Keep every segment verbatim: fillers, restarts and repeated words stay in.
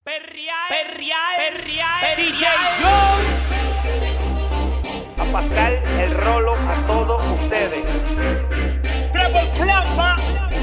Perrial, Perrial, Perrial, D J Joe. A Pascal, el Rolo, a todos ustedes. Treble Clapa,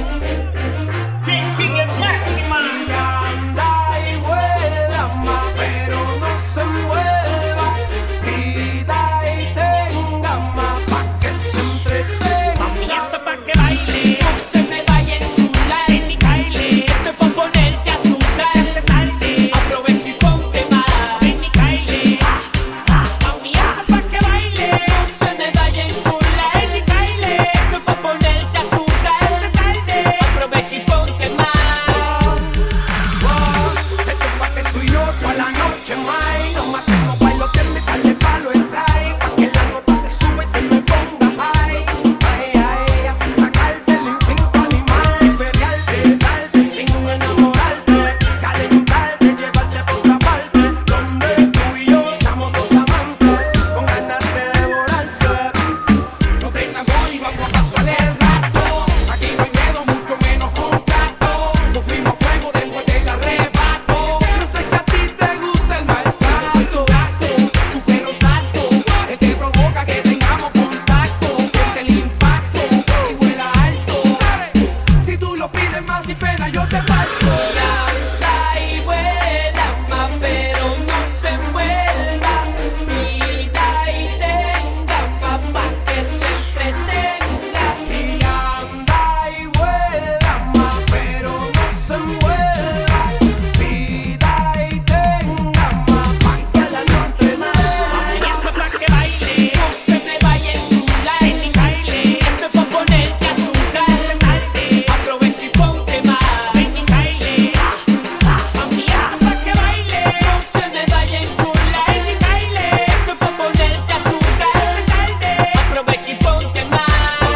J King el Máxima. Anda y vuela más, pero no se mueva. Pida y tenga más, pa' que se entretenga. Mami, esto pa' que baile. No se me vaya a enchular. En mi caile. Esto es pa' ponerte a azúcar. Se hace tarde. Aprovecha y ponte más. En mi caile. Mami, esto pa' que baile. No se me vaya a enchular. En mi caile. Esto es pa' ponerte a azúcar. Se hace tarde. Aprovecha y ponte más. Wow, esto es pa' que tú y yo toda la noche más. Nos matemos bailoteando y darle palo en high. Pa' que la nota te sube y te me ponga high. Ay, ay, hasta sacarte el instinto animal. Y pelearte, darte sin enamorarte. Calentarte, llevarte por otra parte. Donde tú y yo somos dos amantes con ganas de devorarse. No tengas amor y vamos a pasar el rato. Aquí no hay miedo, mucho menos contacto. Nos fuimos a fuego después del arrebato. Yo sé que a ti te gusta el maltrato. Tu pelo salto, el que provoca que tengamos contacto. Siente el impacto y vuela alto. Si tú lo pides más sin pena, yo te parto. Anda y vuela más, pero no se envuelva. Pida y tenga más, pa' que se entretenga. Y anda y vuela más, pero no se envuelva. Pida y tenga más, pa' que se entretenga. Mami, esto pa' que baile. No se me vaya a enchular. En mi caile. Esto es pa' ponerte a azúcar. Se hace tarde. Aprovecha y ponte más. En mi caile. Mami, esto pa' que baile. No se me vaya a enchular. En mi caile. Esto es pa' ponerte a azúcar. Se hace tarde. Aprovecha y ponte más.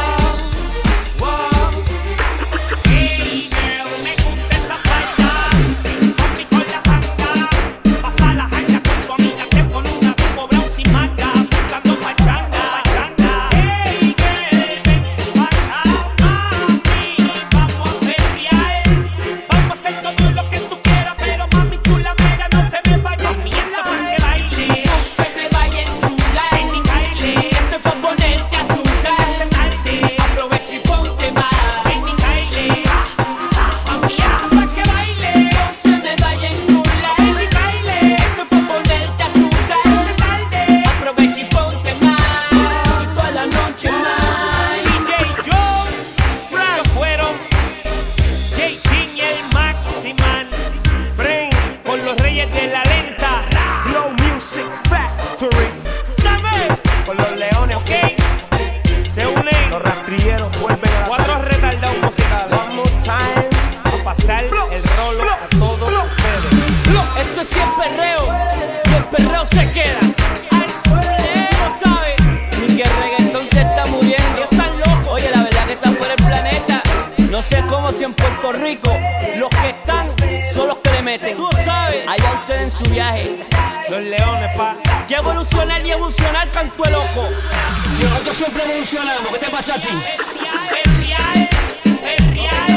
Wow. Hey girl, me gusta esa falda. Papi con la tanga. Pasa la janga con tu amiga que con una tu cobran sin manga. Buscando pachanga. Hey girl, ven para mami. Vamos a perrear. Vamos a hacer todo lo que tú quieras, pero mami chula mega no te me vayas. Mami, esto pa' que baile. No se me vaya a enchular. En mi caile. Esto es pa' ponerte a azúcar. Se hace tarde. Aprovecha y ponte más. En mi caile. Mami, esto pa' que baile. No se me vaya a enchular. En mi caile. Esto es pa' ponerte a azúcar. Se hace tarde. Aprovecha y ponte más. Y toda la noche más. D J Joe, ellos fueron J King y el Maximan, Brain con los reyes de la lenta, Glow Music Factory. ¿sabes? Con los leones, ¿Ok? Se unen los rastrilleros vuelven a la cuatro retardados musicales One more time. a pasar el rolo a todos ustedes. Esto es siempre perreo. Y el perreo se queda. Al suelo, ¿sabes? Ni que el reggaetón se está muriendo. Ellos están locos. Oye, la verdad que están fuera del planeta. No sé cómo si en Puerto Rico los que están son los que le meten. Tú sabes. Allá ustedes en su viaje. Los leones, pa. Que evolucionar y evolucionar canto de loco. Si nosotros siempre evolucionamos, ¿qué te pasa a ti? Perreal, perreal,